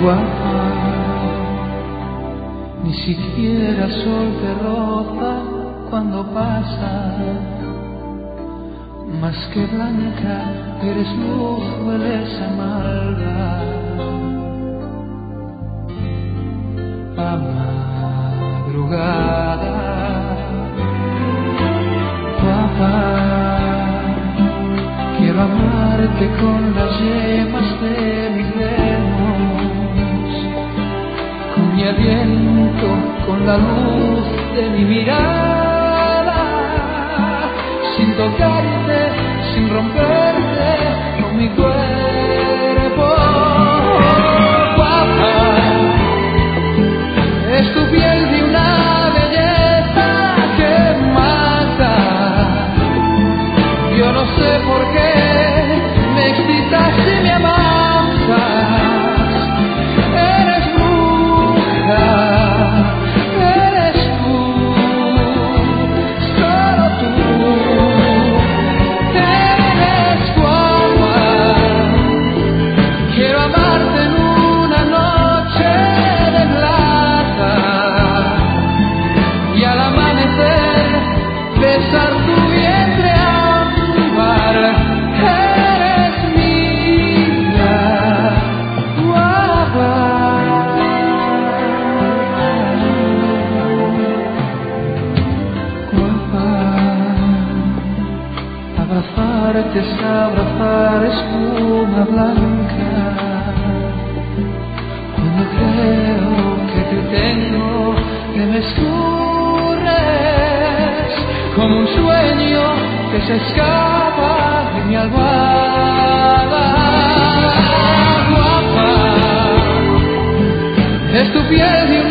guapa, ni siquiera el sol te roza cuando pasa. Más que blanca, eres luz, hueles a malva. A madrugada, guapa, quiero amarte con las yemas de mis dedos, con mi aliento, con la luz de mi mirada, sin tocarte, sin romperte, con mi cuerpo. Guapa, es tu piel de una belleza que mata. Yo no sé por qué me excitas y me amasas. Eres bruja, eres tú, solo tú. Eres guapa, quiero amarte en una noche de plata y al amanecer besar tu vientre ámbar. Eres mía, guapa. Guapa, abrazarte es abrazar espuma blanca. Cuando creo que te tengo, que me escurres como un sueño que se escapa de mi almohada. Guapa, es tu piel de